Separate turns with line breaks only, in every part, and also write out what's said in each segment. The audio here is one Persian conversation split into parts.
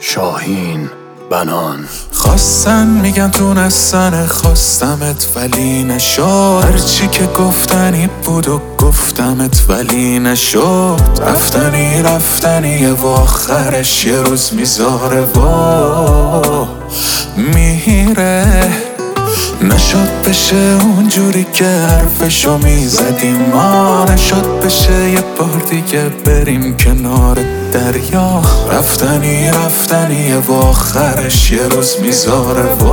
شاهین بنان.
خواستن میگن تونستن خواستمت ولی نشد، هرچی که گفتنی بود و گفتمت ولی نشد. رفتنی و آخرش یه روز میذاره و میره. نشد بشه اونجوری که حرفشو میزدیم ما، نشد بشه یه بار دیگه بریم کنار دریا. رفتنی و آخرش یه روز میذاره و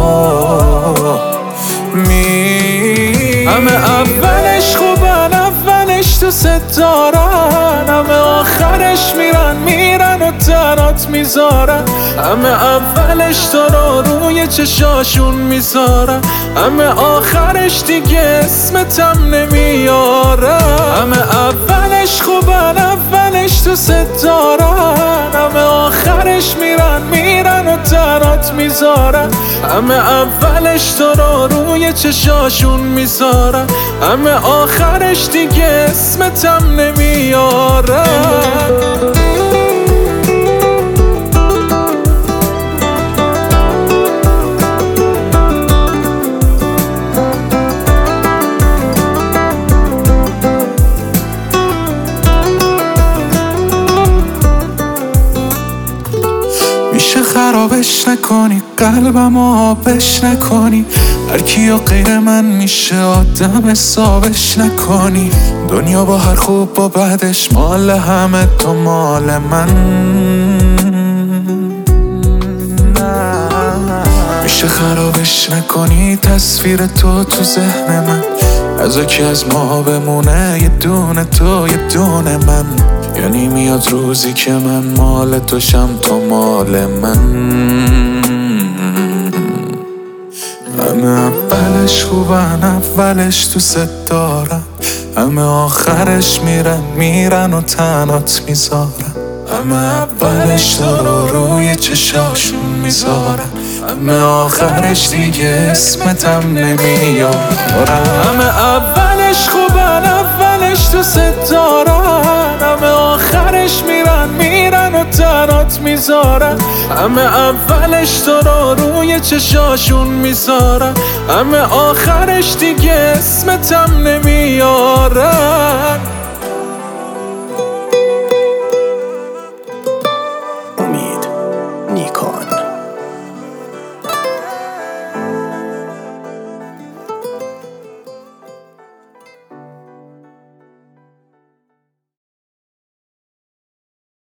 همه اولش خوبن، اولش دوست دارن، همه آخرش میرن و تنات میذارن. همه اولش تو رو روی چشاشون میذارن، همه آخرش دیگه اسمتم نمیارن. همه اولش خوبن، اولش دوست دارن، همه آخرش میرن و تنات میذارن. همه اولش تو رو روی چشاشون میذارن، همه آخرش دیگه اسمتم نمیارن. میشه خرابش نکنی، قلبم آبش نکنی، هر کیو غیر من میشه آدم حسابش نکنی. دنیا با هر خوب با بدش مال همه، تو مال من. میشه خرابش نکنی تصویر تو ذهن من، از کی از ما بمونه یه دونه تو یه دونه من. یعنی میاد روزی که من مال توشم تو مال من. همه اولش خوبن، اولش دوست دارن، همه آخرش میرن و تنات میذارن. همه اولش تو رو روی چشاشون میذارن، همه آخرش دیگه اسمتم نمیارن. همه اولش خوبن، اولش دوست دارن، همه آخرش میرن و تنات میذارن. همه اولش تو رو روی چشاشون میذارن، همه آخرش دیگه اسمتم نمیارن.